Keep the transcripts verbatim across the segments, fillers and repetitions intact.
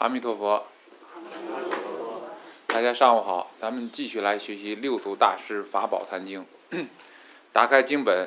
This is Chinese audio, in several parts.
阿弥陀佛，大家上午好，咱们继续来学习六祖大师法宝坛经。打开经本，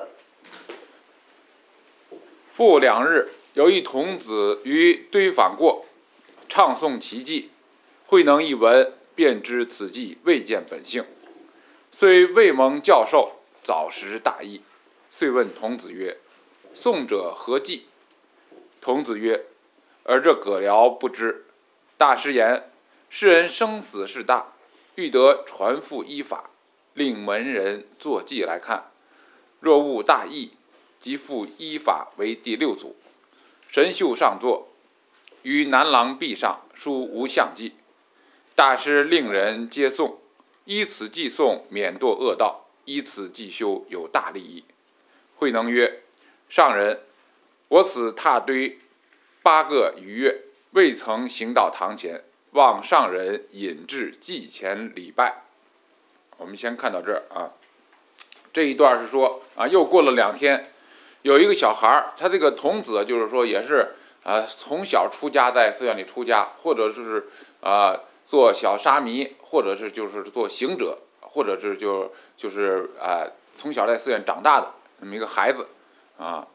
复两日，有一童子于堆坊过，唱诵其偈，慧能一闻，便知此偈未见本性，虽未蒙教授，早识大义，遂问童子曰：“诵者何偈？”童子曰：“而这葛僚不知。大师言：世人生死事大，欲得传付依法，令门人作记来看。若悟大义，即复依法为第六祖。神秀上座，于南廊壁上书无相记。大师令人皆诵，依此记诵，免堕恶道；依此记修，有大利益。”慧能曰：“上人，我此踏堆八个余月，未曾行到堂前，望上人引至祭前礼拜。”我们先看到这儿啊，这一段是说啊，又过了两天，有一个小孩，他这个童子就是说也是啊，从小出家，在寺院里出家，或者就是啊做小沙弥，或者是就是做行者，或者是就就是啊从小在寺院长大的这么一个孩子啊。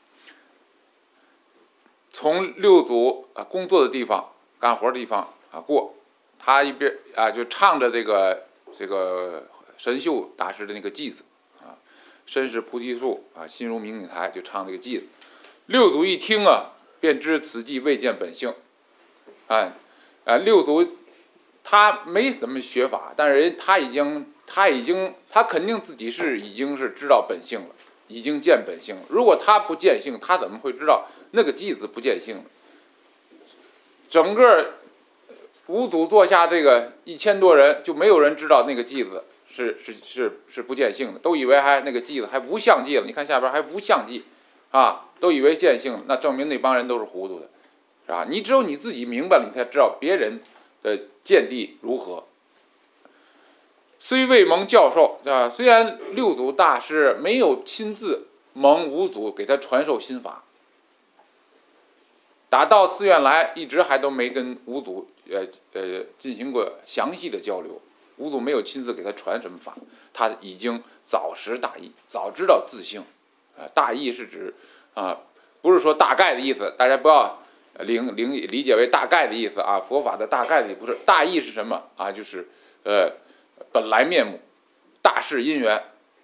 从六祖啊工作的地方、干活的地方啊过，他一边啊就唱着这个这个神秀大师的那个偈子啊，身是菩提树啊，心如明镜台，就唱这个偈子。六祖一听啊，便知此偈未见本性。啊啊，六祖他没怎么学法，但是人他已经他已经他肯定自己是已经是知道本性了，已经见本性了。如果他不见性，他怎么会知道那个偈子不见性？整个五祖座下这个一千多人，就没有人知道那个偈子是是是是不见性的，都以为还那个偈子还无相偈了。你看下边还无相偈啊，都以为见性了，那证明那帮人都是糊涂的，是吧？你只有你自己明白了，你才知道别人的见地如何。虽未蒙教授啊，虽然六祖大师没有亲自蒙五祖给他传授心法，打到寺院来，一直还都没跟五祖呃呃进行过详细的交流。五祖没有亲自给他传什么法，他已经早识大义，早知道自性。啊，大义是指啊，不是说大概的意思，大家不要领领理解为大概的意思啊。佛法的大概的不是大义是什么啊？就是呃本来面目、大事因缘、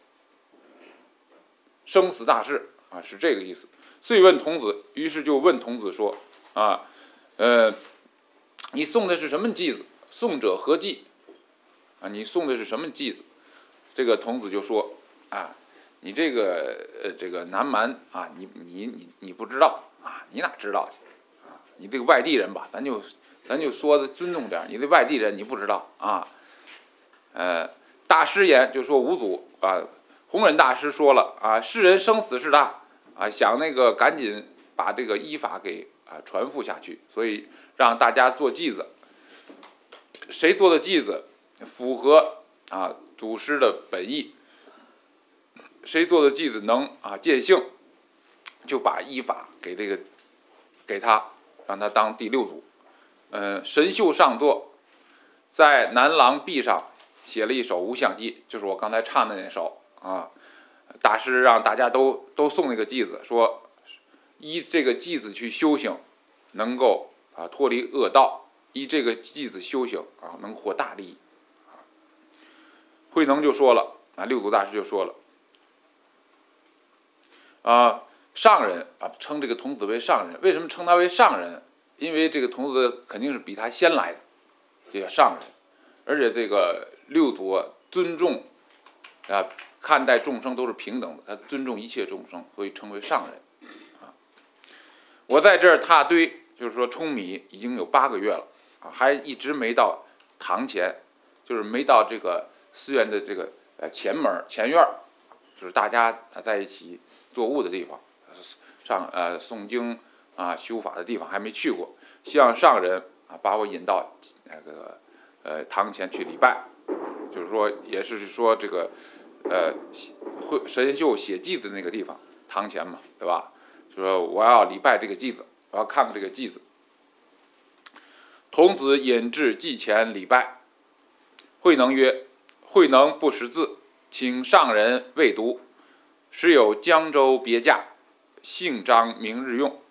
生死大事啊，是这个意思。遂问童子，于是就问童子说：“啊，呃，你诵的是什么偈子？诵者何偈？啊，你诵的是什么偈子？”这个童子就说：“啊，你这个呃这个南蛮啊，你你你你不知道啊，你哪知道去啊？你这个外地人吧，咱就咱就说的尊重点，你这外地人你不知道啊。呃，大师言就说五祖啊，弘忍大师说了啊，世人生死事大。”啊，想那个赶紧把这个依法给啊传付下去，所以让大家做偈子。谁做的偈子符合啊祖师的本意，谁做的偈子能啊见性，就把依法给这个给他，让他当第六祖。嗯，神秀上座，在南廊壁上写了一首无相偈，就是我刚才唱的那首啊。大师让大家都都诵那个偈子，说依这个偈子去修行，能够啊脱离恶道；依这个偈子修行啊，能获大利益。啊，慧能就说了啊，六祖大师就说了啊，上人啊，称这个童子为上人。为什么称他为上人？因为这个童子肯定是比他先来的，这叫上人。而且这个六祖啊尊重啊。看待众生都是平等的，他尊重一切众生，所以称为上人。啊，我在这儿踏堆，就是说舂米已经有八个月了，啊，还一直没到堂前，就是没到这个寺院的这个呃前门前院，就是大家在一起作物的地方，上呃诵经啊修法的地方还没去过，希望上人啊把我引到那个呃堂前去礼拜，就是说也是说这个。呃，神秀写偈子那个地方，堂前嘛，对吧？就说我要礼拜这个偈子，我要看看这个偈子。 童子引至祭前礼拜。慧能曰：慧能不识字，请上人未读。时有江州别驾，姓张名日用，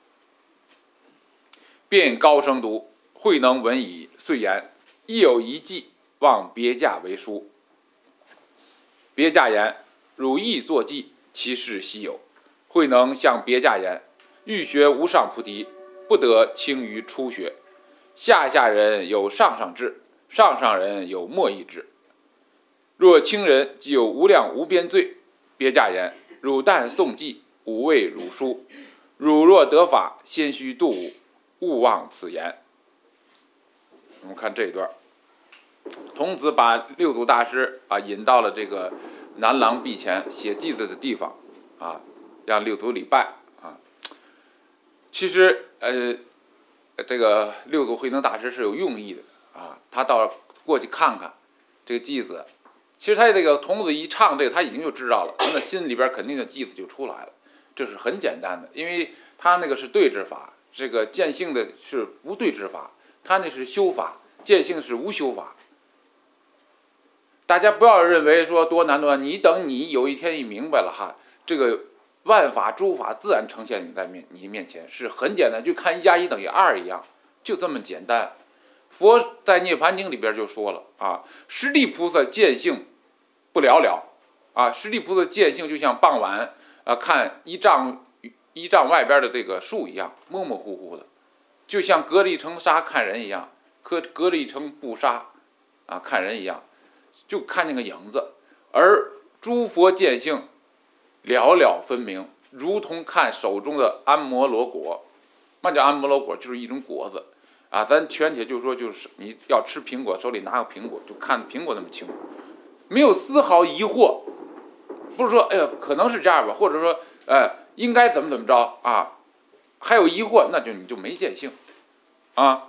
便高声读。慧能闻已，遂言：亦有一计，望别驾为书。别驾言：汝亦作记，其事稀有。慧能向别驾言：欲学无上菩提，不得轻于初学。下下人有上上智，上上人有末意智。若轻人，即有无量无边罪。别驾言：汝但诵记，吾为汝书。汝若得法，先须度吾，勿忘此言。我们看这一段，童子把六祖大师啊引到了这个南廊壁前写记子的地方啊，让六祖礼拜啊。其实呃，这个六祖慧能大师是有用意的啊，他到过去看看这个记子。其实他这个童子一唱这个，他已经就知道了，他的心里边肯定的记子就出来了，这是很简单的，因为他那个是对治法，这个见性的是无对治法，他那是修法，见性是无修法。大家不要认为说多难多难，你等你有一天一明白了哈，这个万法诸法自然呈现你在面你面前，是很简单，就看一加一等于二一样，就这么简单。佛在涅盘经里边就说了啊，释地菩萨见性不了了啊，释地菩萨见性就像傍晚啊看一丈一丈外边的这个树一样，模模糊糊的，就像隔了一层纱看人一样，隔隔了一层布纱啊看人一样，就看那个影子。而诸佛见性了了分明，如同看手中的安摩罗果。嘛叫安摩罗果？就是一种果子啊，咱全体就说就是你要吃苹果，手里拿个苹果，就看苹果那么清楚，没有丝毫疑惑，不是说哎呀可能是这样吧，或者说哎应该怎么怎么着啊，还有疑惑，那就你就没见性啊。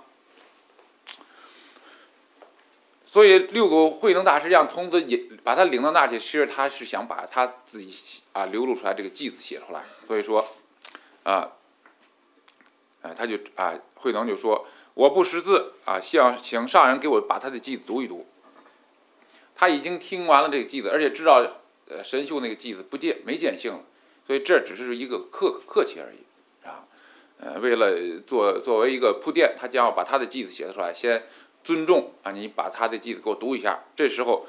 所以六祖慧能大师让童子也把他领到那去，其实他是想把他自己啊流露出来这个记子写出来。所以说啊，哎他就啊慧能就说我不识字啊，想请上人给我把他的记子读一读。他已经听完了这个记子，而且知道呃神秀那个记子不见没见性了，所以这只是一个客客气而已啊。呃，为了做作为一个铺垫，他将要把他的记子写出来，先尊重啊，你把他的记子给我读一下。这时候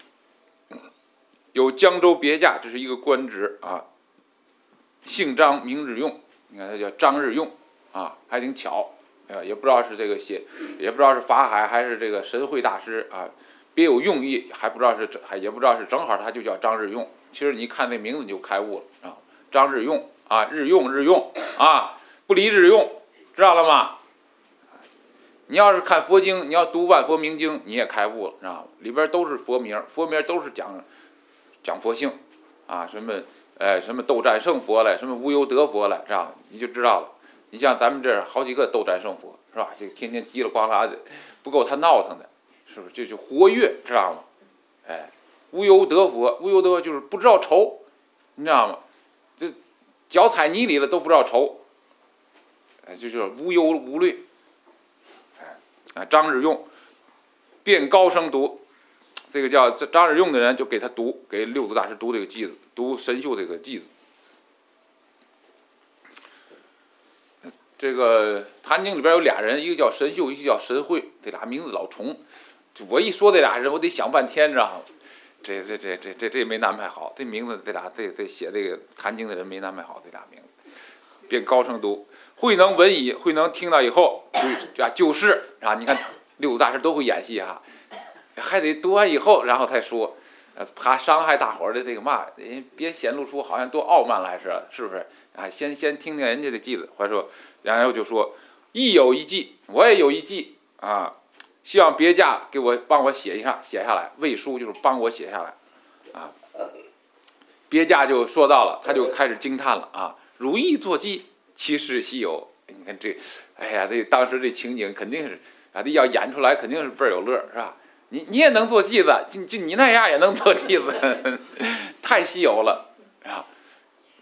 有江州别驾，这是一个官职啊，姓张名日用，你看他叫张日用啊，还挺巧，呃，也不知道是这个写，也不知道是法海还是这个神会大师啊。别有用意，还不知道是还也不知道是正好他就叫张日用。其实你看那名字你就开悟了啊，张日用啊，日用日用啊，不离日用，知道了吗？你要是看佛经，你要读万佛明经，你也开悟了，知道吗？里边都是佛名，佛名都是讲讲佛性啊，什么呃什么斗战胜佛来，什么无忧得佛来，知道吗？你就知道了。你像咱们这儿好几个斗战胜佛，是吧？这天天叽里呱啦的，不够他闹腾的。是不是这就活跃，知道吗？哎，无忧得佛，无忧得佛就是不知道愁，你知道吗？这脚踩泥里了都不知道愁，哎，这就是无忧无虑。哎，啊，张日用便高声读，这个叫张日用的人就给他读，给六祖大师读这个偈子，读神秀这个偈子。这个《坛经》里边有俩人，一个叫神秀，一个叫神会，这俩名字老重。我一说这俩人，我得想半天，知道吗？这这这这这这没安排好，这名字这俩这这写这个《坛经》的人没安排好，这俩名字。便高声读，慧能闻已，慧能听到以后就啊就是啊，你看六祖大师都会演戏哈，还得读完以后，然后才说，怕伤害大伙儿的这个嘛，别显露出好像多傲慢来似的，是不是？啊，先先听听人家的偈子，或者说，然后就说，亦有一偈，我也有一偈啊。希望别驾给我帮我写一下，写下来。魏书就是帮我写下来，啊，别驾就说到了，他就开始惊叹了啊！如意作记，其事稀有。你看这，哎呀，这当时这情景肯定是啊，这要演出来肯定是倍儿有乐，是吧？你你也能做记子，就就你那样也能做记子，太稀有了啊！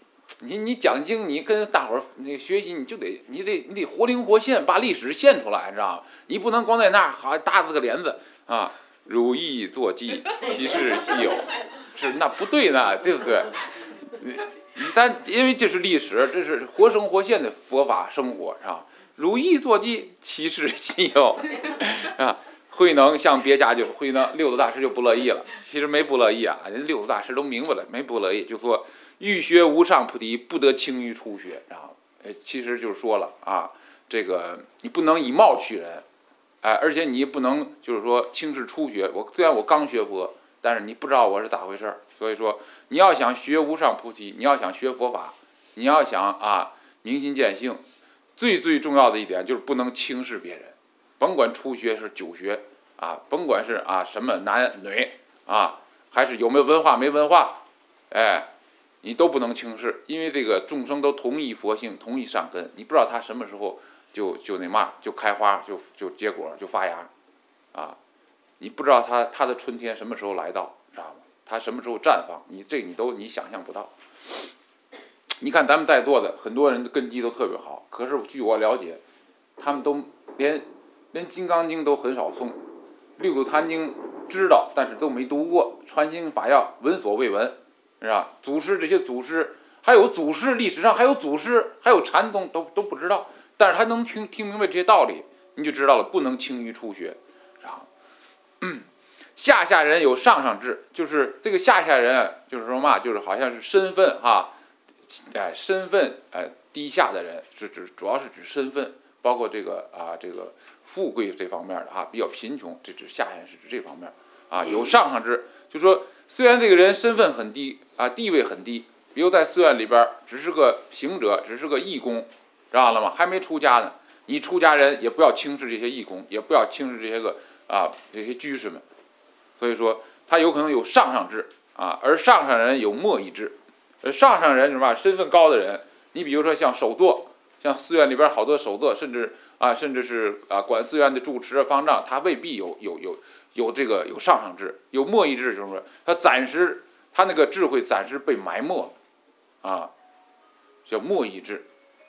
你你讲经，你跟大伙儿那个学习，你就得你得你得活灵活现，把历史现出来，知道吗？你不能光在那儿好搭着个帘子啊，如意坐骑，其是稀有，是那不对呢，对不对？但因为这是历史，这是活生活现的佛法生活，是吧？如意坐骑，其是稀有，啊。慧能向别家就慧能六祖大师就不乐意了，其实没不乐意啊，人六祖大师都明白了，没不乐意，就说欲学无上菩提，不得轻于初学。然后，呃，其实就是说了啊，这个你不能以貌取人，哎、呃，而且你不能就是说轻视初学。我虽然我刚学佛，但是你不知道我是咋回事儿，所以说你要想学无上菩提，你要想学佛法，你要想啊明心见性，最最重要的一点就是不能轻视别人。甭管初学是久学啊，甭管是啊什么男女啊，还是有没有文化没文化，哎，你都不能轻视，因为这个众生都同一佛性，同一善根，你不知道他什么时候就就那嘛就开花，就就结果就发芽，啊，你不知道他他的春天什么时候来到，知道吗？他什么时候绽放，你这你都你想象不到。你看咱们在座的很多人的根基都特别好，可是据我了解，他们都连。连《金刚经》都很少诵，《六祖坛经》知道，但是都没读过，《传心法要》闻所未闻，是吧？祖师这些祖师，还有祖师历史上还有祖师，还有禅宗都都不知道，但是他能听听明白这些道理，你就知道了，不能轻于初学，是吧？嗯，下下人有上上智，就是这个下下人，就是说嘛，就是好像是身份哈，哎，身份哎低下的人，是指主要是指身份。包括这个啊，这个富贵这方面的啊，比较贫穷，这指下人是指这方面啊，有上上智，就说虽然这个人身份很低啊，地位很低，比如在寺院里边只是个行者，只是个义工，知道了吗？还没出家呢，你出家人也不要轻视这些义工，也不要轻视这些个啊这些居士们，所以说他有可能有上上智啊，而上上人有末义智，而上上人什么身份高的人，你比如说像首座。像寺院里边好多首座，甚至啊，甚至是啊管寺院的住持方丈，他未必有有有有这个有上上智，有末义智，就是说他暂时他那个智慧暂时被埋没了，啊，叫末义智。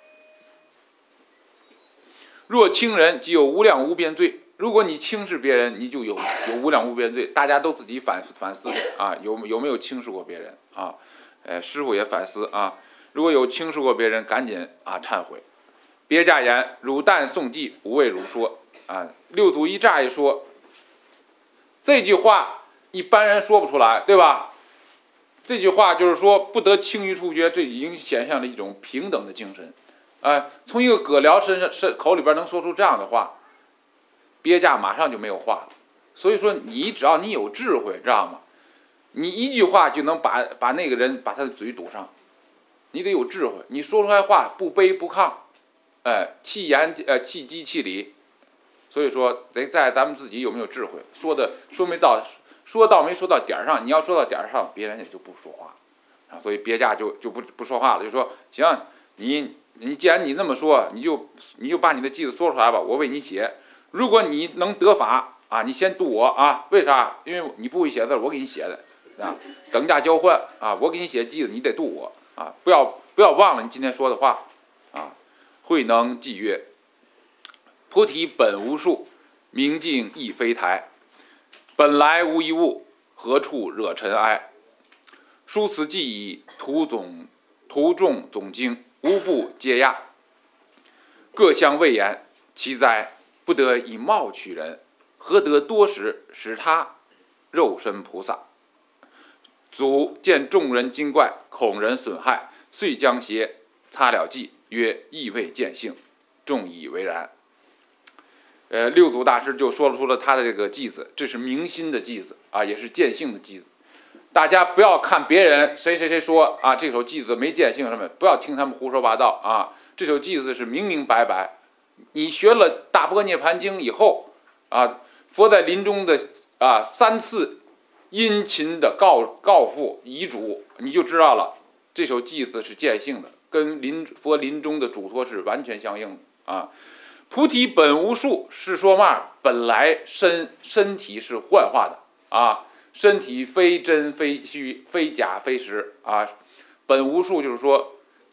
若轻人，即有无量无边罪。如果你轻视别人，你就有有无量无边罪。大家都自己反反思啊，有有没有轻视过别人啊？呃，师父也反思啊。如果有轻视过别人，赶紧啊忏悔。别驾言：汝但诵记，无为汝说啊。六祖一乍一说，这句话一般人说不出来，对吧？这句话就是说不得轻于初学，这已经显现了一种平等的精神。啊，从一个葛僚身上身口里边能说出这样的话，别驾马上就没有话了。所以说，你只要你有智慧，知道吗？你一句话就能把把那个人把他的嘴堵上。你得有智慧，你说出来话不卑不亢，哎，气言呃气机气理，所以说得在咱们自己有没有智慧，说的说没到，说到没说到点上，你要说到点上，别人也就不说话，啊，所以别驾就就不不说话了，就说行，你你既然你那么说，你就你就把你的偈子说出来吧，我为你写，如果你能得法啊，你先度我啊，为啥？因为你不会写字，我给你写的啊，等价交换啊，我给你写偈子，你得度我。啊，不要不要忘了你今天说的话，啊！慧能偈曰：“菩提本无树，明镜亦非台。本来无一物，何处惹尘埃？书此记矣，图总图众总经，无不皆讶。各相谓言，其哉！不得以貌取人，何得多时使他肉身菩萨？”祖见众人惊怪，恐人损害，遂将鞋擦了迹，曰：“意未见性。”众以为然。呃，六祖大师就说出了他的这个偈子，这是明心的偈子啊，也是见性的偈子。大家不要看别人谁谁谁说啊，这首偈子没见性什么，不要听他们胡说八道啊。这首偈子是明明白白。你学了《大般若涅盘经》以后啊，佛在临终的啊三次殷勤的告告父遗嘱，你就知道了，这首偈子是见性的，跟临佛临终的嘱托是完全相应的啊。菩提本无树是说嘛，本来身身体是幻化的啊，身体非真非虚，非假非实啊。本无树就是说，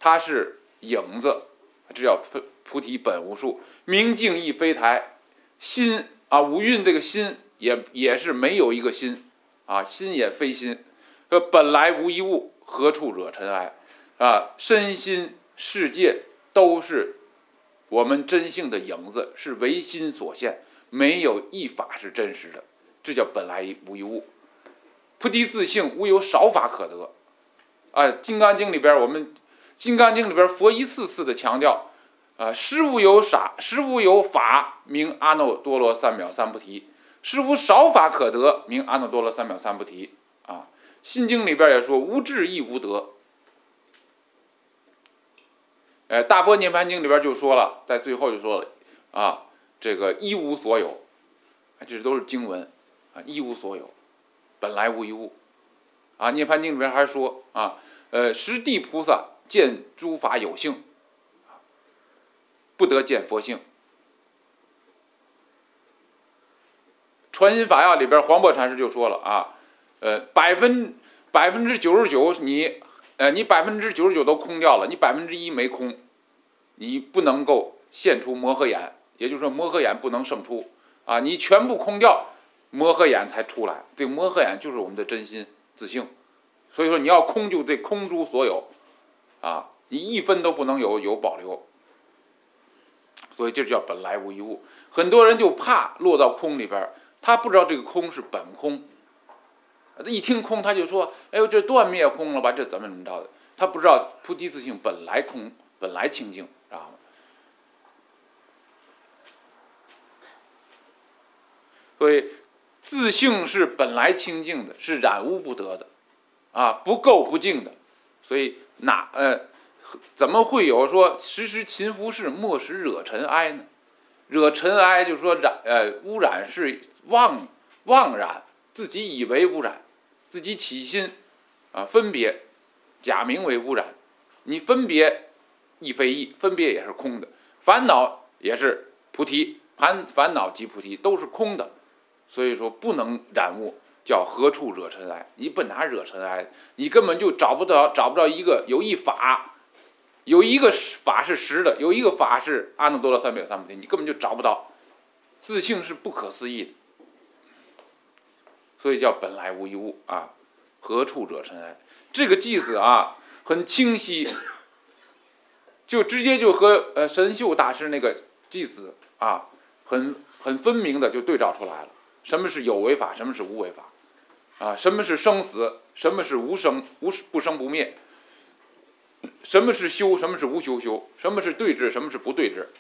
它是影子，这叫菩提本无树。明镜亦非台，心啊，五蕴这个心也也是没有一个心啊，心也非心。说本来无一物，何处惹尘埃啊？身心世界都是我们真性的影子，是唯心所现，没有一法是真实的，这叫本来无一物。菩提自性，无有少法可得。啊，《金刚经》里边，我们《金刚经》里边佛一次次的强调，啊，实无有傻，实无有法，名阿耨多罗三藐三菩提；实无少法可得，名阿耨多罗三藐三菩提。啊，《心经》里边也说，无智亦无得。哎，《大般涅槃经》里边就说了，在最后就说了，啊，这个一无所有，这都是经文，啊，一无所有，本来无一物。啊，《涅槃经》里边还说啊，呃，实地菩萨见诸法有性，不得见佛性。传心法要里边，黄檗禅师就说了啊，呃，百分百分之九十九，你呃，你百分之九十九都空掉了，你百分之一没空，你不能够现出摩诃眼，也就是说摩诃眼不能胜出啊，你全部空掉，摩诃眼才出来。这个摩诃眼就是我们的真心自性，所以说你要空就得空诸所有啊，你一分都不能有有保留。所以这叫本来无一物。很多人就怕落到空里边，他不知道这个空是本空，一听空他就说，哎呦，这断灭空了吧，这怎么怎么着的，他不知道菩提自性本来空，本来清净，知道吗？所以自性是本来清净的，是染污不得的啊，不垢不净的。所以哪呃怎么会有说时时勤拂拭，莫使惹尘埃呢？惹尘埃就是说染呃污染是妄妄染，自己以为污染，自己起心啊分别，假名为污染。你分别亦非义，分别也是空的，烦恼也是菩提，烦烦恼即菩提，都是空的。所以说不能染污，叫何处惹尘埃？你不哪惹尘埃？你根本就找不到找不到一个有一法，有一个法是实的，有一个法是阿耨多罗三藐三菩提，你根本就找不到。自性是不可思议的，所以叫本来无一物啊，何处惹尘埃？这个句子啊很清晰，就直接就和呃神秀大师那个句子啊很很分明的就对照出来了。什么是有为法，什么是无为法啊？什么是生死，什么是无生无不生不灭？什么是修，什么是无修修？什么是对治，什么是不对治？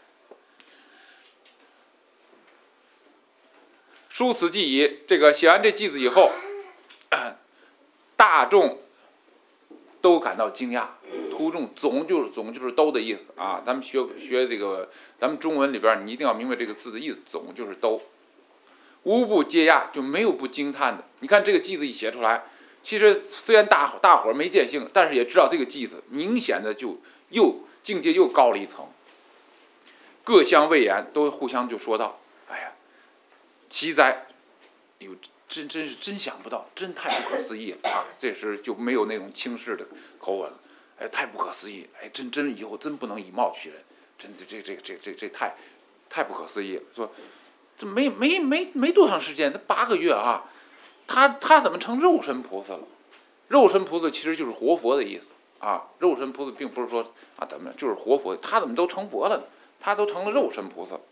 书此记矣。这个写完这句子以后，大众都感到惊讶。途中总就是总就是都的意思啊。咱们学学这个，咱们中文里边你一定要明白这个字的意思，总就是都。无不皆讶，就没有不惊叹的。你看这个句子一写出来，其实虽然大大伙儿没见性，但是也知道这个句子明显的就又境界又高了一层。各相谓言，都互相就说道：“哎呀，奇哉！有真真是真想不到，真太不可思议了啊！”这时就没有那种轻视的口吻了。哎，太不可思议！哎，真真以后真不能以貌取人，真的这这这这这太太不可思议了。说。这没没没没多长时间，这八个月啊，他他怎么成肉身菩萨了？肉身菩萨其实就是活佛的意思啊。肉身菩萨并不是说啊怎么就是活佛，他怎么都成佛了呢？他都成了肉身菩萨。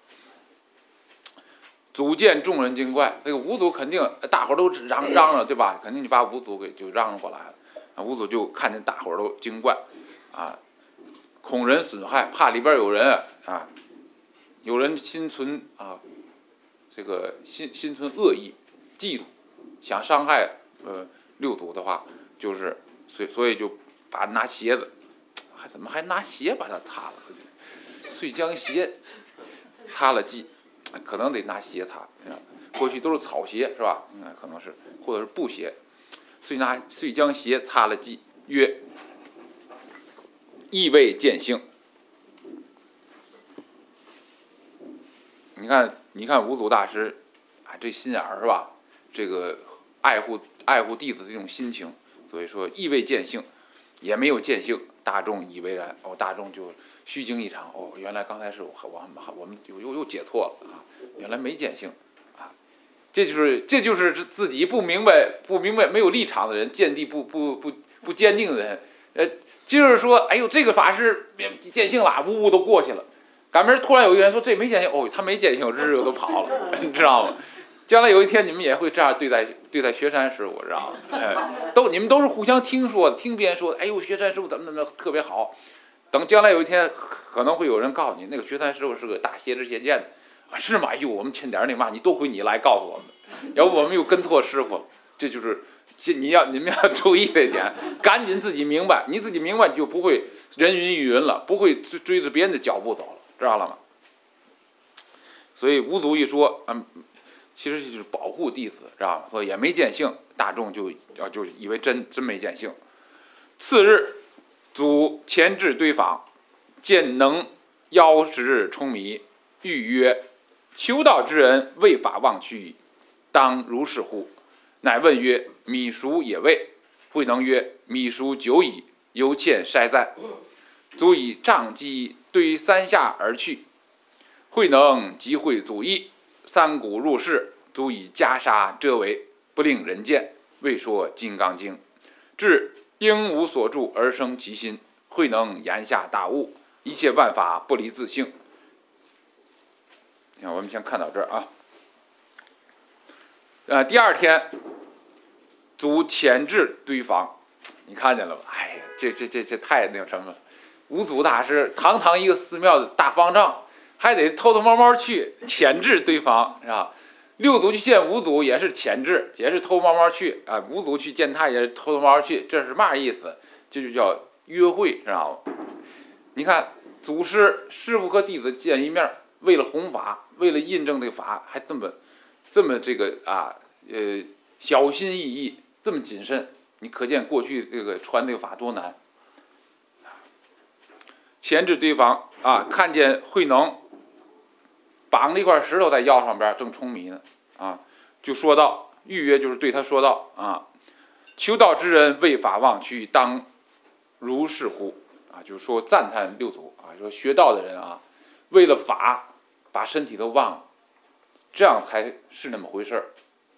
祖见众人惊怪，这个五祖肯定大伙都嚷嚷了，对吧？肯定就把五祖给就嚷嚷过来了。啊，五祖就看见大伙都惊怪，啊，恐人损害，怕里边有人啊，有人心存啊。这个心心存恶意、嫉妒，想伤害呃六祖的话，就是所以所以就把拿鞋子，还怎么还拿鞋把它擦了？遂将鞋擦了迹，可能得拿鞋擦。过去都是草鞋是吧？嗯，可能是或者是布鞋，遂拿遂将鞋擦了迹，曰：“意未见性。”你看。你看五祖大师，啊，这心眼儿是吧？这个爱护爱护弟子这种心情，所以说意未见性，也没有见性大众以为然，哦，大众就虚惊一场，哦，原来刚才是我我我们又又又解脱了啊，原来没见性啊，这就是这就是自己不明白不明白没有立场的人，见地不不不不坚定的人，呃，就是说，哎呦，这个法师见性了，呜呜都过去了，赶明儿突然有一个人说这没见性，哦，他没见性，日日都跑了，你知道吗？将来有一天你们也会这样对待对待学山师傅，知道吗？哎，都你们都是互相听说的，听别人说，哎呦，学山师傅怎么怎么特别好。等将来有一天，可能会有人告诉你，那个学山师傅是个大邪知邪见的，啊，是吗？哎呦，我们欠点那嘛，你多亏你来告诉我们，要不我们又跟错师傅了。这就是你要你们要注意这点，赶紧自己明白，你自己明白你就不会人云亦云了，不会追着别人的脚步走了，知道了吗？所以五祖一说，嗯。其实就是保护弟子，知道吗？说也没见性，大众就要就以为真真没见性。次日，祖前至堆坊，见能邀食充米，欲曰：“求道之人，为法忘躯矣，当如是乎？”乃问曰：“米熟也未？”慧能曰：“米熟久矣，犹欠筛在。”祖以杖击堆三下而去。慧能即会祖意。三鼓入室，足以袈裟遮围，不令人见。未说《金刚经》，至应无所住而生其心。慧能言下大悟，一切万法不离自性。你看，我们先看到这儿啊。呃，第二天，祖潜至堆坊，你看见了吧？哎呀，这这这这太那什么了！五祖大师堂堂一个寺庙的大方丈。还得偷偷摸摸去潜至堆坊，是吧？六祖去见五祖也是潜至，也是偷偷摸摸去啊。五祖去见他也是偷偷摸摸去，这是嘛意思？这就叫约会，知道吗？你看，祖师师傅和弟子见一面，为了弘法，为了印证这个法，还这么这么这个啊呃小心翼翼，这么谨慎，你可见过去这个传这个法多难。潜至堆坊啊，看见慧能绑了一块石头在腰上边，正冲米呢，啊，就说道：“预约就是对他说道啊，求道之人，为法忘躯，当如是乎？”啊，就是说赞叹六祖啊，说学道的人啊，为了法把身体都忘了，这样才是那么回事儿。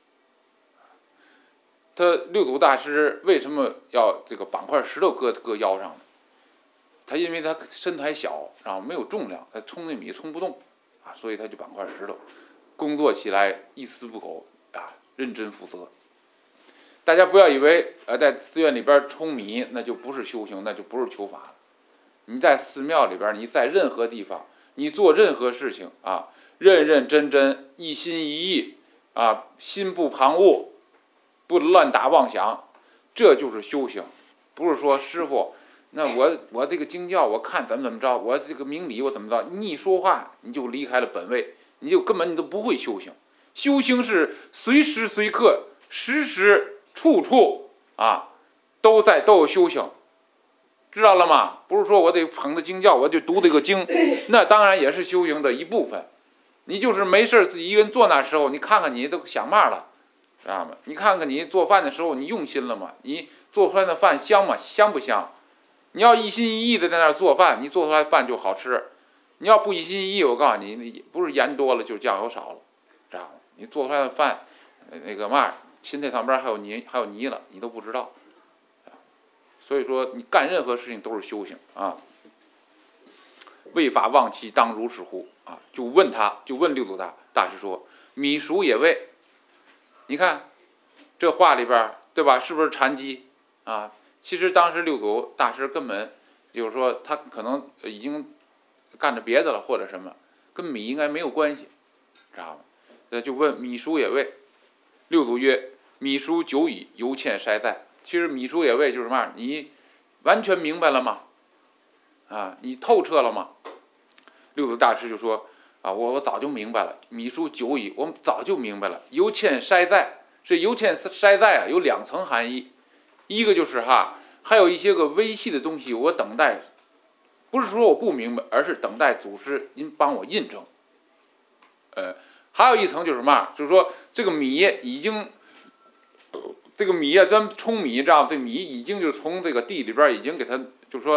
他六祖大师为什么要这个绑块石头搁搁腰上呢？他因为他身材小，然后没有重量，他冲那米冲不动。啊，所以他就绑块石头，工作起来一丝不苟啊，认真负责。大家不要以为呃在寺院里边冲米那就不是修行，那就不是求法了。你在寺庙里边，你在任何地方，你做任何事情啊，认认真真，一心一意啊，心不旁骛，不乱打妄想，这就是修行。不是说师傅。那我我这个经教我看怎么怎么着，我这个明理我怎么着，你一说话你就离开了本位，你就根本你都不会修行。修行是随时随刻、时时处处啊，都在都有修行，知道了吗？不是说我得捧着经教我就读这个经，那当然也是修行的一部分。你就是没事自己一个人坐那时候，你看看你都想嘛了，知道吗？你看看你做饭的时候你用心了吗？你做出来的饭香吗？香不香？你要一心一意的在那儿做饭，你做出来饭就好吃。你要不一心一意，我告诉你，不是盐多了就是酱油少了，知道吗？你做出来的饭，那个嘛，芹菜上边还有泥，还有泥了，你都不知道。所以说，你干任何事情都是修行啊。为法忘躯，当如是乎？啊，就问他，就问六祖大大师说：“米熟也未？”你看这话里边，对吧？是不是禅机啊？其实当时六祖大师根本就是说他可能已经干着别的了或者什么，跟米应该没有关系，知道吗？那就问米熟也未？六祖曰：“米熟久矣，犹欠筛在。”其实米熟也未就是什么？你完全明白了吗？啊，你透彻了吗？六祖大师就说：“啊，我我早就明白了。米熟久矣，我们早就明白了。犹欠筛在，这犹欠筛在啊，有两层含义。一个就是哈，还有一些个微细的东西，我等待，不是说我不明白，而是等待祖师您帮我印证。呃，还有一层就是嘛，就是说这个米已经，这个米啊，咱冲米这样，这米已经就从这个地里边已经给它，就是说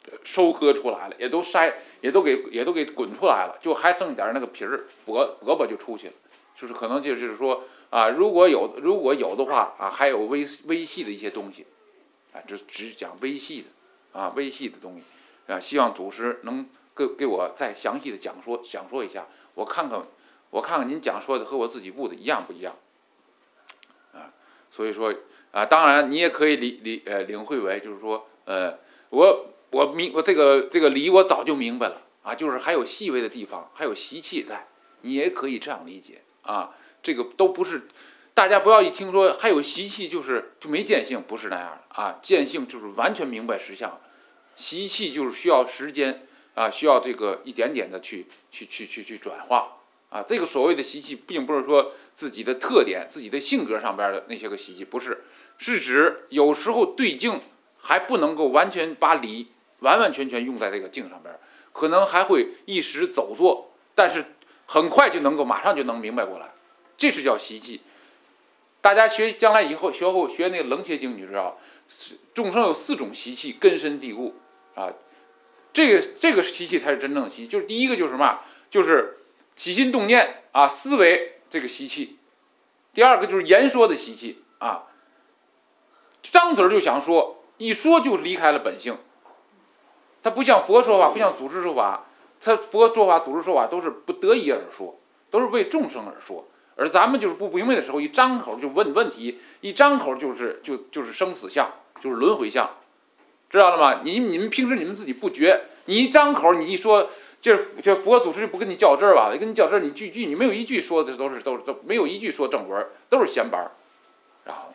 收割出来了，也都筛，也都给也都给滚出来了，就还剩点那个皮儿，脖胳膊就出去了，就是可能就是说啊，如果有如果有的话啊，还有微微细的一些东西，啊，这只讲微细的啊，微细的东西啊，希望祖师能给给我再详细的讲说讲说一下，我看看我看看您讲说的和我自己悟的一样不一样啊，所以说啊，当然你也可以理理呃领会为就是说呃我。我明我这个这个理我早就明白了啊，就是还有细微的地方，还有习气在，你也可以这样理解啊。这个都不是，大家不要一听说还有习气就是就没见性，不是那样的啊。见性就是完全明白实相，习气就是需要时间啊，需要这个一点点的去去去去去转化啊。这个所谓的习气，并不是说自己的特点、自己的性格上边的那些个习气，不是，是指有时候对境还不能够完全把理。完完全全用在这个境上边，可能还会一时走错，但是很快就能够马上就能明白过来，这是叫习气。大家学将来以后学后学那个楞伽经，你知道，众生有四种习气，根深蒂固啊。这个这个习气才是真正的习气，就是第一个就是什么，就是起心动念啊，思维这个习气；第二个就是言说的习气啊，张嘴就想说，一说就离开了本性。他不像佛说法，不像祖师说法，他佛说法、祖师说法都是不得已而说，都是为众生而说。而咱们就是不明白的时候，一张口就问问题，一张口就是就就是生死相，就是轮回相，知道了吗？你你们平时你们自己不觉，你一张口，你一说，就是这佛祖师就不跟你较真儿吧？跟你较真儿，你句句你没有一句说的都是都是都没有一句说正文，都是闲白儿。然后，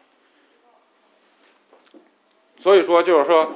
所以说就是说。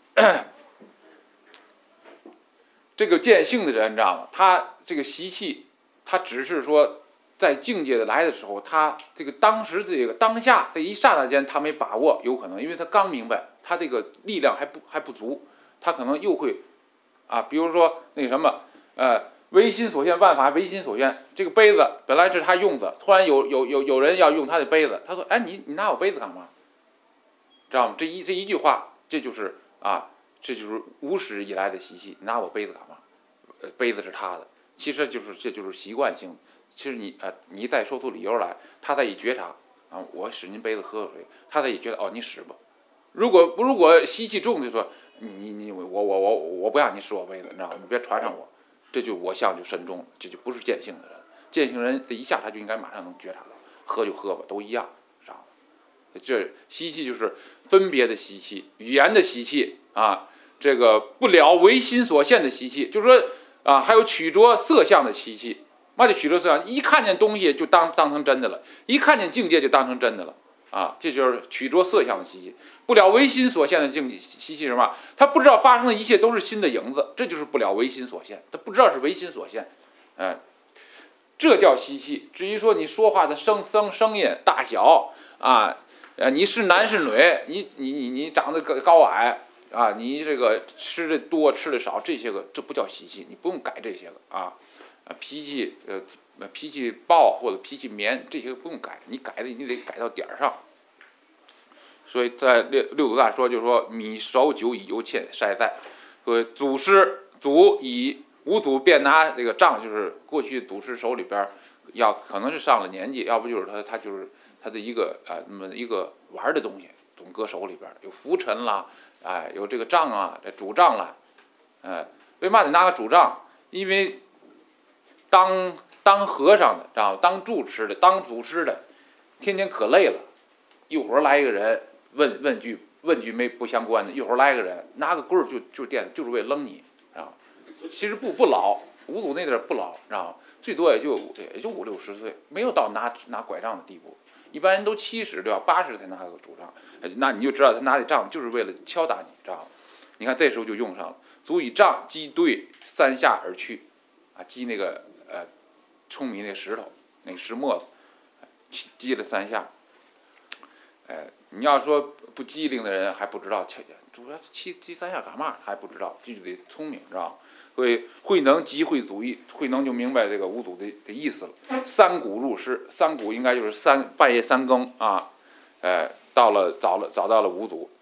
这个见性的人，你知道吗？他这个习气，他只是说在境界的来的时候，他这个当时这个当下这一刹那间他没把握，有可能因为他刚明白，他这个力量还不还不足，他可能又会啊，比如说那个什么，呃，唯心所现，万法唯心所现。这个杯子本来是他用的，突然有有有有人要用他的杯子，他说：“哎，你你拿我杯子干嘛？”知道吗？这一这一句话，这就是啊。这就是无始以来的习气，拿我杯子干嘛？呃，杯子是他的，其实就是这就是习惯性。其实你呃，你再说出理由来，他再一觉察啊，我使您杯子喝水，他再一觉得哦，你使吧。如果如果习气重就说你你你我我我我不让你使我杯子，你知道吗？你别传上我，这就我相就深重了，这就不是见性的人。见性人这一下他就应该马上能觉察到，喝就喝吧，都一样，知道吗？这习气就是分别的习气，语言的习气啊。这个不了唯心所现的习气，就是说啊，还有取着色相的习气。嘛就取着色相，一看见东西就当当成真的了，一看见境界就当成真的了啊，这就是取着色相的习气。不了唯心所现的境习气什么？他不知道发生的一切都是心的影子，这就是不了唯心所现。他不知道是唯心所现，哎，这叫习气。至于说你说话的声声声音大小啊，呃，你是男是女，你你你你长得高矮。啊，你这个吃的多吃的少，这些个这不叫习气，你不用改这些个啊，啊脾气呃脾气暴或者脾气绵，这些个不用改，你改的你得改到点儿上。所以在六六祖大说就是说米熟酒已犹欠筛在，说祖师祖以五祖便拿这个杖，就是过去祖师手里边要可能是上了年纪，要不就是他他就是他的一个啊那么一个玩的东西，总搁手里边有拂尘啦。哎，有这个杖啊，这主杖了，哎，为嘛得拿个主杖？因为当当和尚的，知道当住持的，当祖师的，天天可累了。一会儿来一个人问问句问句没不相关的，一会儿来一个人拿个棍儿就就垫，就是为扔你，知道其实不不老，五祖那点不老，知道最多也就也就五六十岁，没有到拿拿拐杖的地步。一般人都七十对吧？八十才拿个主杖，那你就知道他拿这杖就是为了敲打你，知道吗？你看这时候就用上了，足以杖击对三下而去，啊，击那个呃冲米那个石头，那个石磨子，击了三下。哎，你要说不机灵的人还不知道，主要击击三下干嘛还不知道，这就得聪明，知道吗？会慧能即会祖意，慧能就明白这个五祖的的意思了。三鼓入室，三鼓应该就是三半夜三更啊，呃，到了找了找到了五祖，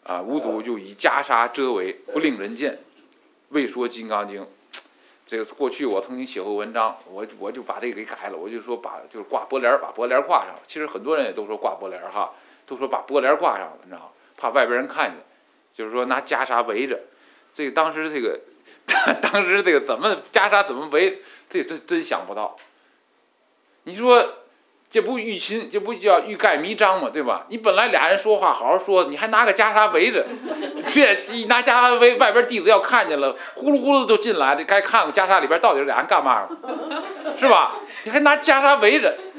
啊，无祖就以袈裟遮为，不令人见，未说金刚经。这个过去我曾经写过文章，我我就把这个给改了，我就说把就是挂脖帘，把脖帘挂上。其实很多人也都说挂脖帘哈，都说把脖帘挂上了，你知道吗？怕外边人看见，就是说拿袈裟围着。这个当时这个当时这个怎么袈裟怎么围，这真真想不到。你说这不欲擒，这不叫欲盖弥彰吗？对吧？你本来俩人说话好好说，你还拿个袈裟围着，这一拿袈裟围，外边弟子要看见了，呼噜呼噜就进来，这该看看袈裟里边到底是俩人干嘛，是吧？你还拿袈裟围着，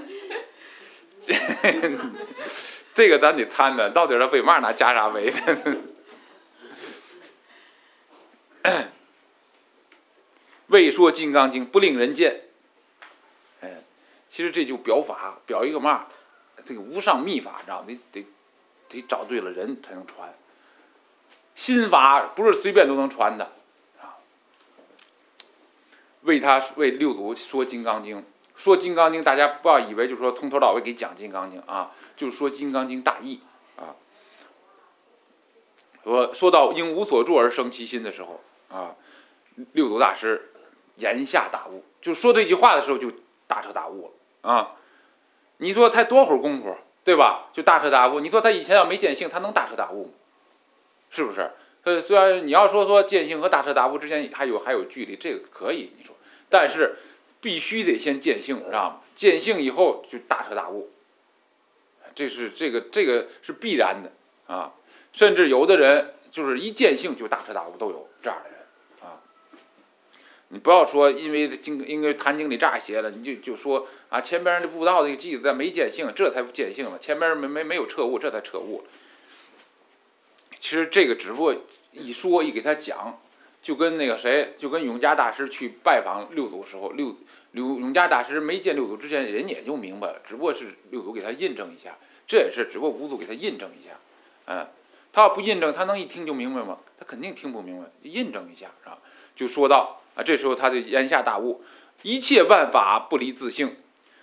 这个咱得参的，到底是为嘛拿袈裟围着？未说金刚经，不令人见。哎，其实这就表法，表一个嘛，这个无上秘法，知道得得得找对了人才能传。心法不是随便都能传的啊。为他为六祖说金刚经，说金刚经，大家不要以为就是说从头到尾给讲金刚经啊，就是说金刚经大意啊。我说到因无所住而生其心的时候啊，六祖大师言下大悟，就说这句话的时候就大彻大悟了啊！你说才多会儿功夫，对吧？就大彻大悟。你说他以前要没见性，他能大彻大悟吗？是不是？呃，虽然你要说说见性和大彻大悟之间还有还有距离，这个可以你说，但是必须得先见性，知道吗？见性以后就大彻大悟，这是这个这个是必然的啊！甚至有的人就是一见性就大彻大悟，都有这样的人。你不要说，因为经因为《坛经》里这样写了，你就就说啊，前边这悟道这个记载没见性，这才见性了；前边没没没有彻悟，这才彻悟了。其实这个只不过一说一给他讲，就跟那个谁，就跟永嘉大师去拜访六祖时候，六六永嘉大师没见六祖之前，人也就明白了，只不过是六祖给他印证一下，这也是只不过五祖给他印证一下，嗯，他要不印证，他能一听就明白吗？他肯定听不明白，印证一下是吧？就说到。啊，这时候他就言下大悟，一切万法不离自性。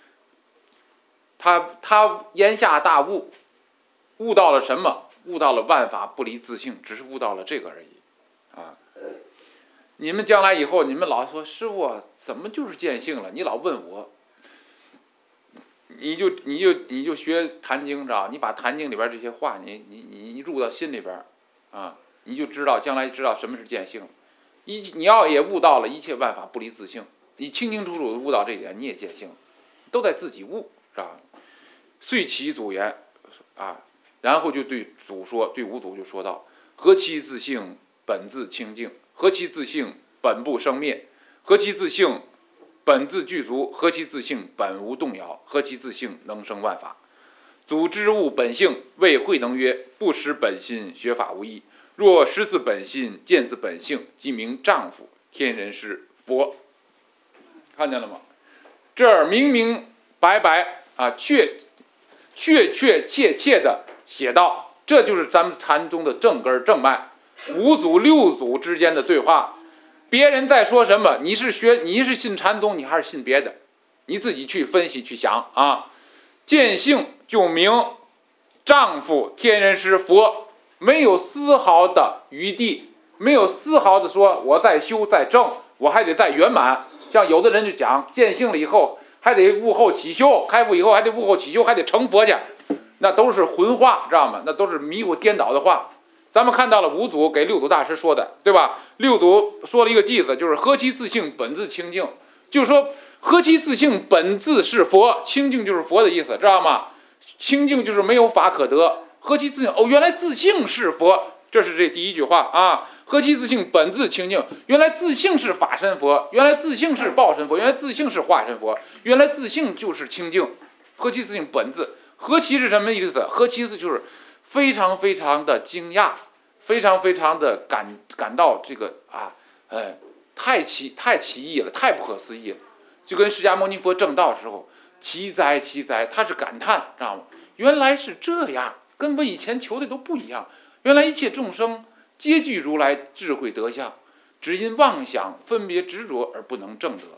他他言下大悟，悟到了什么？悟到了万法不离自性，只是悟到了这个而已。啊，你们将来以后，你们老说师傅怎么就是见性了？你老问我，你就你就你就学坛经，知道？你把坛经里边这些话，你你你你入到心里边，啊，你就知道将来知道什么是见性。一你要也悟到了一切万法不离自性，你清清楚楚的悟到这一点，你也见性，都在自己悟，是吧？遂其祖言啊，然后就对祖说，对五祖就说道：何其自性，本自清净；何其自性，本不生灭；何其自性，本自具足；何其自性，本无动摇；何其自性，能生万法。祖知悟本性，谓慧能曰：不识本心，学法无益。若识自本心，见自本性，即名丈夫、天人师、佛。看见了吗？这儿明明白白啊，确确确切切的写到，这就是咱们禅宗的正根正脉，五祖六祖之间的对话。别人在说什么，你是学你是信禅宗，你还是信别的？你自己去分析去想啊。见性就名丈夫、天人师、佛。没有丝毫的余地，没有丝毫的说我再修再正，我还得再圆满。像有的人就讲见性了以后还得悟后起修，开悟以后还得悟后起修，还得成佛去，那都是混话，知道吗？那都是迷糊颠倒的话。咱们看到了五祖给六祖大师说的，对吧？六祖说了一个偈子，就是何其自性，本自清净，就是说何其自性，本自是佛，清净就是佛的意思，知道吗？清净就是没有法可得。何其自性？哦，原来自性是佛，这是这第一句话啊。何其自性，本自清净。原来自性是法身佛，原来自性是报身佛，原来自性是化身佛，原来自性就是清净。何其自性，本自。何其是什么意思？何其是就是非常非常的惊讶，非常非常的感感到这个啊，哎，太奇太奇异了，太不可思议了。就跟释迦牟尼佛证道的时候，奇哉奇哉，他是感叹，知道吗？原来是这样。跟我以前求的都不一样，原来一切众生皆具如来智慧德相，只因妄想分别执着而不能证得。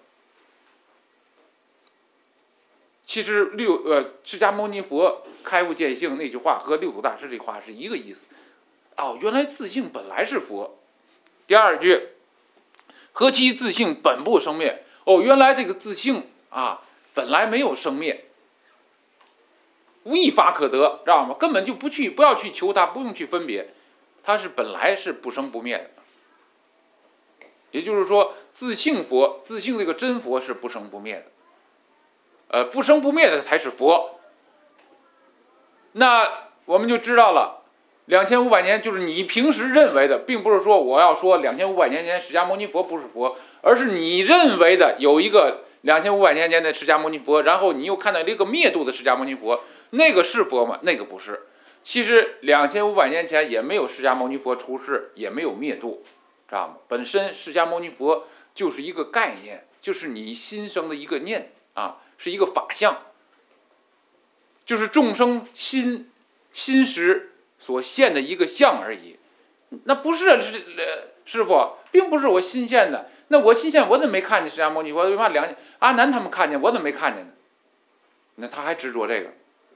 其实六呃释迦牟尼佛开悟见性那句话和六祖大师这句话是一个意思， 哦，原来自性本来是佛。第二句，何其自性本不生灭。哦，原来这个自性啊，本来没有生灭，无一法可得，知道吗？根本就不去，不要去求它，不用去分别，它是本来是不生不灭的。也就是说，自性佛，自性这个真佛是不生不灭的，呃，不生不灭的才是佛。那我们就知道了，两千五百年就是你平时认为的，并不是说我要说两千五百年前释迦牟尼佛不是佛，而是你认为的有一个两千五百年前的释迦牟尼佛，然后你又看到这个灭度的释迦牟尼佛，那个是佛吗？那个不是。其实两千五百年前也没有释迦牟尼佛出世，也没有灭度。知道吗？本身释迦牟尼佛就是一个概念，就是你心生的一个念啊，是一个法相，就是众生心心识所现的一个相而已。那不是是师傅，并不是我心现的。那我心现，我怎么没看见释迦牟尼佛？为嘛两阿难他们看见，我怎么没看见呢？那他还执着这个。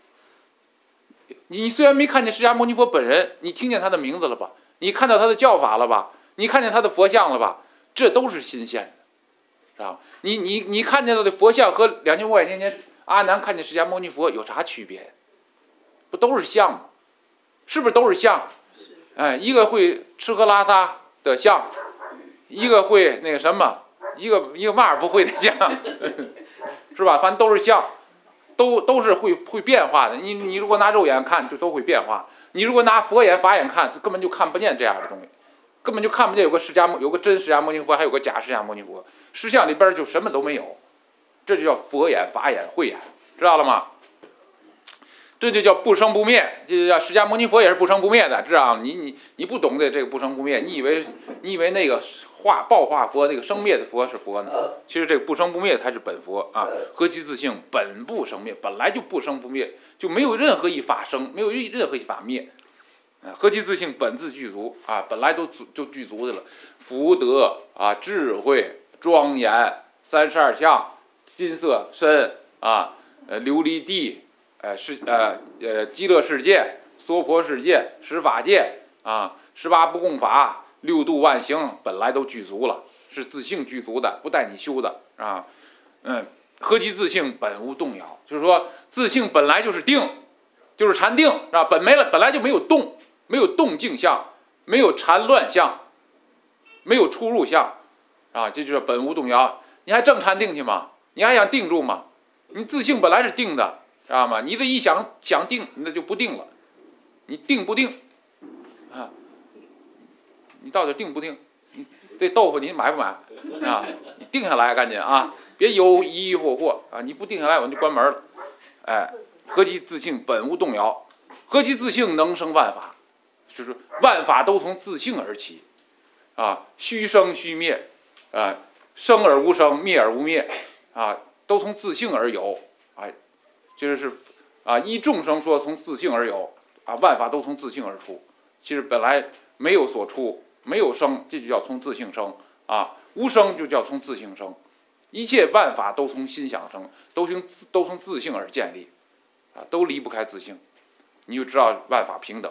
你虽然没看见释迦牟尼佛本人，你听见他的名字了吧？你看到他的教法了吧？你看见他的佛像了吧？这都是新鲜的，是吧？你你你看见到的佛像和两千五百年前阿难看见释迦牟尼佛有啥区别？不都是像吗？是不是都是像？哎，一个会吃喝拉撒的像，一个会那个什么，一个一个嘛也不会的像，是吧？反正都是像，都都是会会变化的。你你如果拿肉眼看，就都会变化；你如果拿佛眼法眼看，就根本就看不见这样的东西。根本就看不见有个释迦有个真释迦牟尼佛，还有个假释迦牟尼佛，实相里边就什么都没有，这就叫佛眼、法眼、慧眼，知道了吗？这就叫不生不灭，这就叫释迦牟尼佛也是不生不灭的，知道吗？你你你不懂得这个不生不灭，你以为你以为那个化报化佛那个生灭的佛是佛呢？其实这个不生不灭才是本佛啊！何其自性本不生灭，本来就不生不灭，就没有任何一法生，没有任何一法灭。何其自性本自具足啊，本来都就具足的了，福德啊，智慧、庄严、三十二相、金色身啊，呃，琉璃地，呃，是呃呃极乐世界、娑婆世界、十法界啊，十八不共法、六度万行，本来都具足了，是自性具足的，不带你修的啊。嗯，何其自性本无动摇，就是说自性本来就是定，就是禅定，是吧？本没了，本来就没有动。没有动静相，没有缠乱相，没有出入相，啊，这就是本无动摇。你还正禅定去吗？你还想定住吗？你自性本来是定的，知道吗？你这一想想定，那就不定了。你定不定啊？你到底定不定？你这豆腐你买不买啊？你定下来赶紧啊，别犹疑疑惑惑啊！你不定下来，我就关门了。哎，何其自性本无动摇，何其自性能生万法。就是万法都从自性而起，啊，虚生虚灭，啊，生而无生，灭而无灭，啊，都从自性而有，啊，就是啊，依众生说从自性而有，啊，万法都从自性而出。其实本来没有所出，没有生，这就叫从自性生，啊，无生就叫从自性生，一切万法都从心想生，都从都从自性而建立，啊，都离不开自性，你就知道万法平等。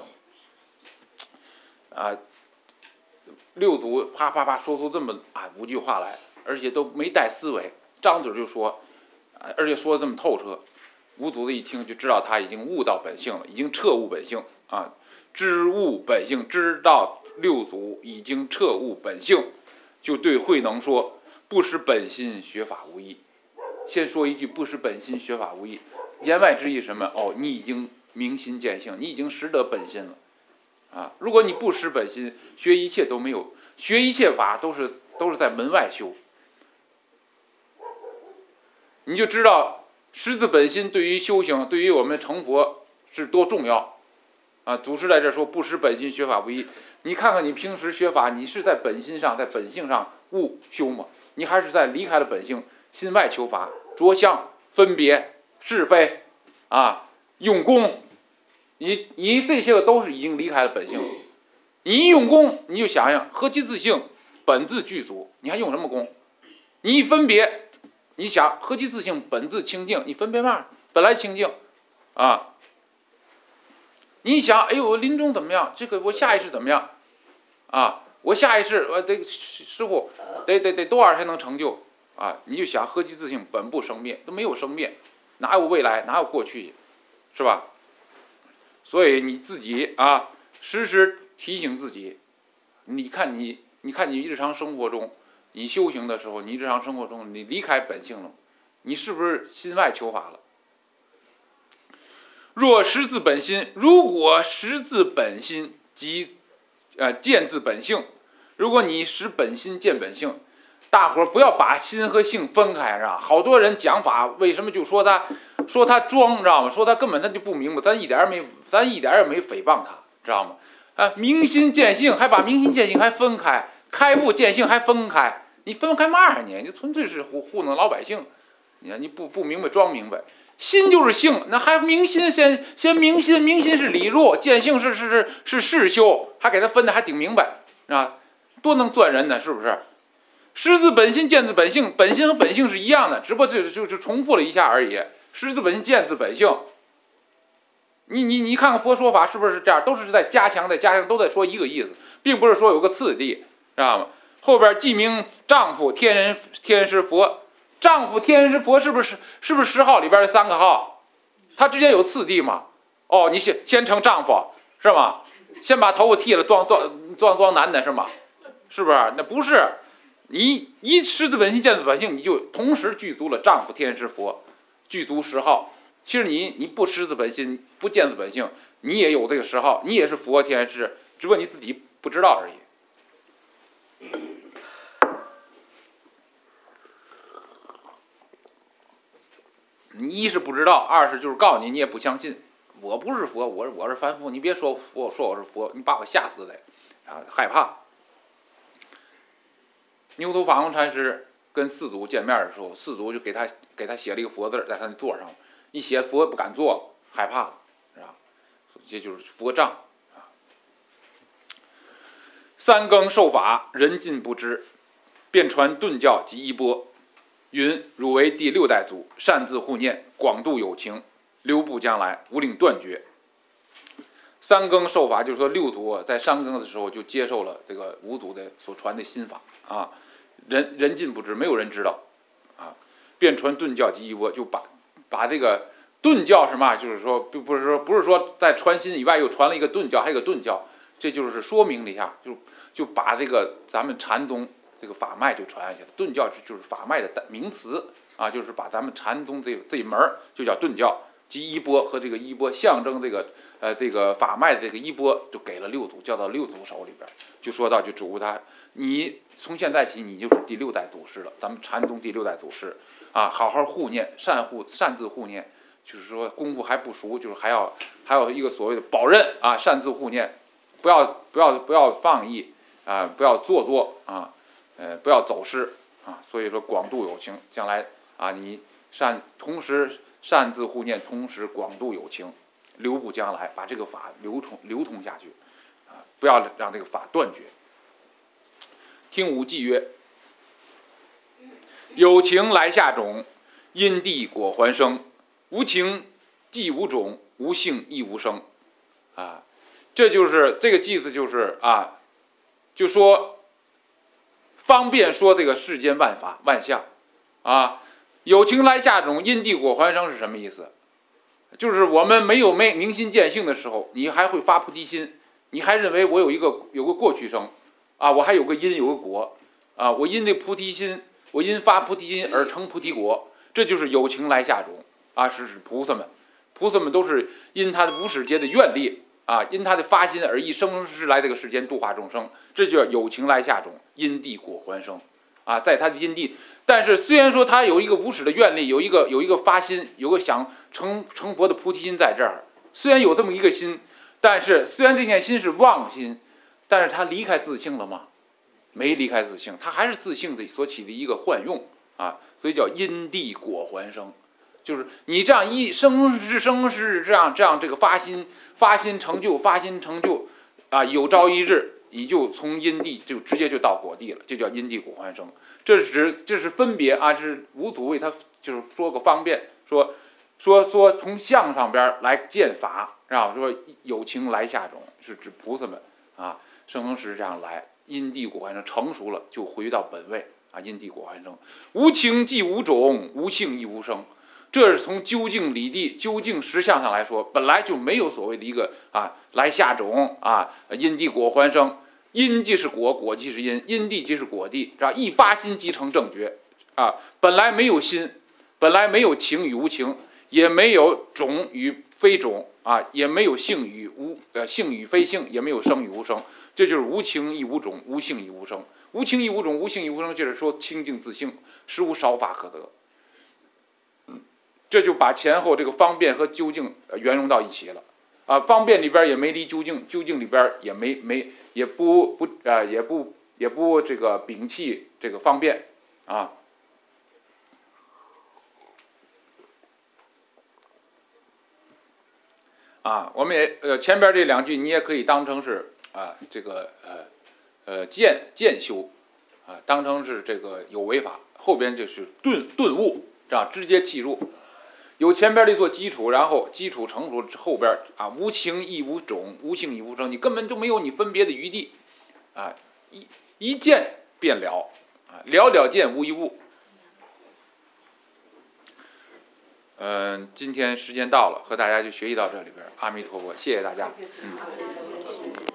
啊，六祖啪啪啪说出这么啊五句话来，而且都没带思维，张嘴就说，啊，而且说的这么透彻，五祖的一听就知道他已经悟到本性了，已经彻悟本性啊，知悟本性，知道六祖已经彻悟本性，就对慧能说：“不识本心，学法无益。”先说一句“不识本心，学法无益”，言外之意什么？哦，你已经明心见性，你已经识得本心了。啊，如果你不识本心，学一切都没有，学一切法都是都是在门外修。你就知道识自本心对于修行，对于我们成佛是多重要啊！祖师在这说不识本心，学法无益。你看看你平时学法，你是在本心上，在本性上悟修吗？你还是在离开了本性，心外求法，着相、分别、是非啊，用功。你你这些个都是已经离开了本性了，你一用功，你就想想何其自性本自具足，你还用什么功？你一分别，你想何其自性本自清净，你分别嘛？本来清净啊， 你想，哎呦，我临终怎么样？这个我下一世怎么样？啊，我下一世我得师傅得得得多少才能成就啊？你就想何其自性本不生灭，都没有生灭，哪有未来，哪有过去，是吧？所以你自己啊，时时提醒自己，你看你，你看你日常生活中，你修行的时候，你日常生活中你离开本性了，你是不是心外求法了？若识自本心，如果识自本心即呃见自本性，如果你识本心见本性，大伙儿不要把心和性分开，是吧？好多人讲法，为什么就说他说他装，知道吗？说他根本他就不明白，咱一点没咱一点也没诽谤他，知道吗？啊，明心见性，还把明心见性还分开，开悟见性还分开，你分开嘛呀你？你纯粹是糊糊弄老百姓，你看你不不明白装明白。心就是性，那还明心先先明心，明心是理入，见性是是是是事修，还给他分的还挺明白啊，多能钻人呢，是不是？识自本心，见自本性，本心和本性是一样的，只不过就就就重复了一下而已。识自本心，见自本性。你你你看看佛说法是不是这样？都是在加强，在加强，都在说一个意思，并不是说有个次第，知道吗？后边记名丈夫、天人、天师、佛。丈夫、天人、佛是不是是不是十号里边的三个号？它之间有次第吗？哦，你先先成丈夫是吗？先把头发剃了，装装装装男的是吗？是不是？那不是，你一识自本心，见自本性，你就同时具足了丈夫、天人、佛，具足十号。其实你你不识自本心，不见自本性，你也有这个十号，你也是佛、天人师，只不过你自己不知道而已。你一是不知道，二是就是告诉你，你也不相信。我不是佛，我我是凡夫，你别说佛，说我是佛，你把我吓死得，啊，害怕。牛头法王禅师跟四祖见面的时候，四祖就给他给他写了一个佛字在他的座上，一写佛不敢坐，害怕了，是吧？这就是佛障啊。三更受法，人尽不知，便传顿教及衣钵。云汝为第六代祖，善自护念，广度有情，留步将来，无令断绝。三更受法就是说六祖在三更的时候就接受了这个五祖的所传的心法啊，人人尽不知，没有人知道啊。便传顿教及衣钵，就把把这个顿教是嘛，就是说不不是说不是说在传心以外又传了一个顿教，还有一个顿教，这就是说明了一下，就就把这个咱们禅宗这个法脉就传下去了。顿教就是法脉的名词啊，就是把咱们禅宗这这一门就叫顿教，及衣钵和这个衣钵象征这个呃这个法脉的这个衣钵，就给了六祖，交到六祖手里边，就说到就嘱咐他，你从现在起你就是第六代祖师了，咱们禅宗第六代祖师啊，好好护念，善护善自护念，就是说功夫还不熟，就是还要还有一个所谓的保任啊，善自护念，不要不要不要放逸啊，不要做作啊。呃，不要走失啊！所以说广度有情，将来啊，你善同时善自护念，同时广度有情，留步将来，把这个法流通流通下去啊！不要让这个法断绝。听无记曰：有情来下种，因地果还生；无情既无种，无性亦无生。啊，这就是这个句子，就是啊，就说。方便说这个世间万法万象，啊，有情来下种，因地果还生是什么意思？就是我们没有没明心见性的时候，你还会发菩提心，你还认为我有一个有个过去生，啊，我还有个因有个果，啊，我因这菩提心，我因发菩提心而成菩提果，这就是有情来下种啊，是指菩萨们，菩萨们都是因他的无始劫的愿力。啊，因他的发心而一生世来这个世间度化众生，这就叫有情来下种，因地果还生。啊，在他的因地，但是虽然说他有一个无始的愿力，有一个有一个发心，有个想成成佛的菩提心在这儿，虽然有这么一个心，但是虽然这件心是妄心，但是他离开自性了吗？没离开自性，他还是自性的所起的一个幻用啊，所以叫因地果还生。就是你这样一生世生世这样这样这个发心发心成就发心成就啊，有朝一日你就从因地就直接就到果地了，就叫因地果还生。这是指这是分别啊，这是五祖为他就是说个方便，说说说从相上边来见法， 是吧？说有情来下种，是指菩萨们啊，生生世世这样来，因地果还生，成熟了就回到本位啊，因地果还生，无情即无种，无性亦无生。这是从究竟理地、究竟实相上来说，本来就没有所谓的一个啊来下种啊，因地果还生。因即是果，果即是因，因地即是果地，是吧？一发心即成正觉啊！本来没有心，本来没有情与无情，也没有种与非种啊，也没有性与无呃性与非性，也没有生与无生，这就是无情亦无种，无性亦无生。无情亦无种，无性亦无生，就是说清净自性，实无少法可得。嗯，这就把前后这个方便和究竟圆融到一起了。啊，方便里边也没离究竟，究竟里边也没没也不不啊、呃、也不也不这个摒弃这个方便啊。啊，我们也呃前边这两句你也可以当成是啊这个呃呃渐渐修啊，当成是这个有为法，后边就是顿顿悟，这样直接契入。有前边的做基础，然后基础成熟后边啊，无情亦无种，无性亦无生，你根本就没有你分别的余地啊，一一见便了啊，了了见无一物。嗯、呃，今天时间到了，和大家就学习到这里边。阿弥陀佛，谢谢大家。嗯。